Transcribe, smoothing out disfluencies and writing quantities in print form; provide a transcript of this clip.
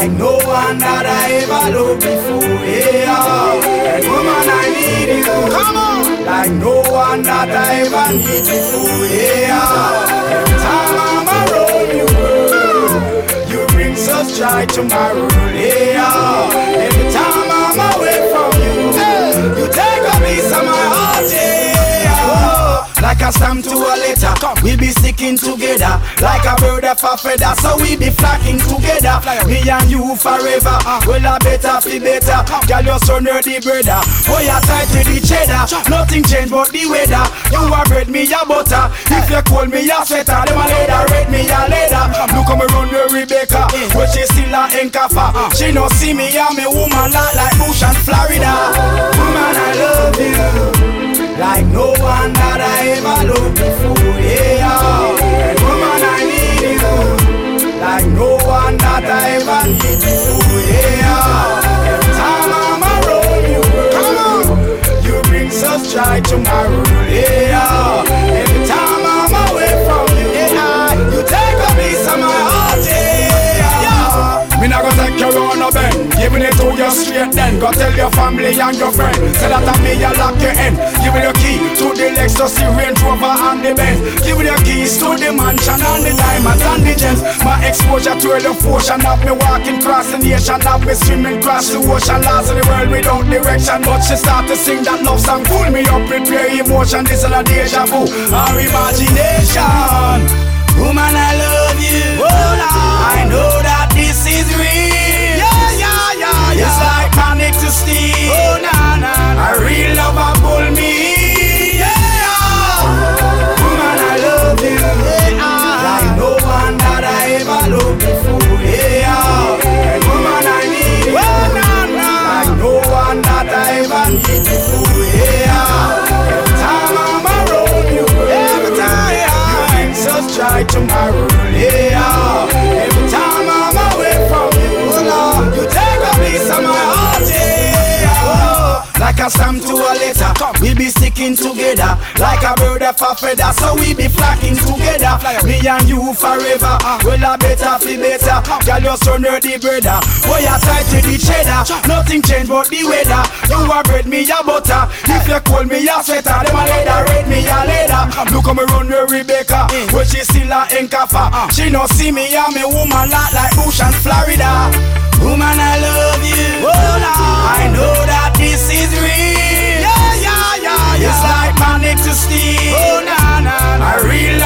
like no one that I ever loved before. Yeah, and woman, I need you. Come on, like no one that I ever need before. Yeah, every time I'm around you, you bring such joy to my world. Yeah, every time I'm away from you, you take a piece of my heart. Yeah. Like a stamp to a letter, we be sticking together. Like a bird of a feather, so we be flocking together. Me and you forever, well I better be better. Girl, you're so nerdy, brother. Boy, you tight to the cheddar. Nothing change but the weather. You are bread, me a butter. If you call me a sweater, them a leather, red me a leather. Look how me run with Rebecca, but she still a encafa. She no see me and me woman like Bush and Florida. Woman, I love you like no one that I ever loved before. Yeah, and woman, I need you like no one that I ever need before. Yeah, every time I'm around you, come on, you bring such joy to my world. Yeah, every time I'm away from you, yeah, you take a piece of my heart. Yeah, me not gonna take you on a bend, giving it to you straight then. Go tell your family and your friends, say that I'm me, you lock your end. Give me the key to the Lexus, the Range Rover and the Benz. Give me the keys to the mansion and the diamonds and the gems. My exposure to the ocean, have me walking across the nation, have me swimming across the ocean. Lost in the world without direction, but she start to sing that love song. Pull me up, prepare emotion, this is a deja vu, our imagination. Woman, I love you. Oh, I know that this is real. Yeah. It's like panic to steal. Oh, a real lover pull me. Yeah. Woman, I love you. Like no one that I ever loved before. Yeah. And woman, I need you. Like no one that I ever need before. Yeah. Every time I'm around you, every time you bring such joy to my world. Yeah. Every time I'm away from you, Lord, you take a piece of my heart. Yeah. Like a stamp to a letter, we be sticking together. Like a bird of a feather, so we be flocking together. Me and you forever, well I better be better. Girl, you're so nerdy, brother. Boy, you tight to the cheddar. Nothing change but the weather. You are bread, me a butter. If you call me a sweater, them a leather, red me a leather. Look how me run with Rebecca, but she still a encafa. She no see me and me woman like Bush and Florida. Woman, I love you. Oh, I know that this is real. Yeah. It's like panic to steal. Oh, a real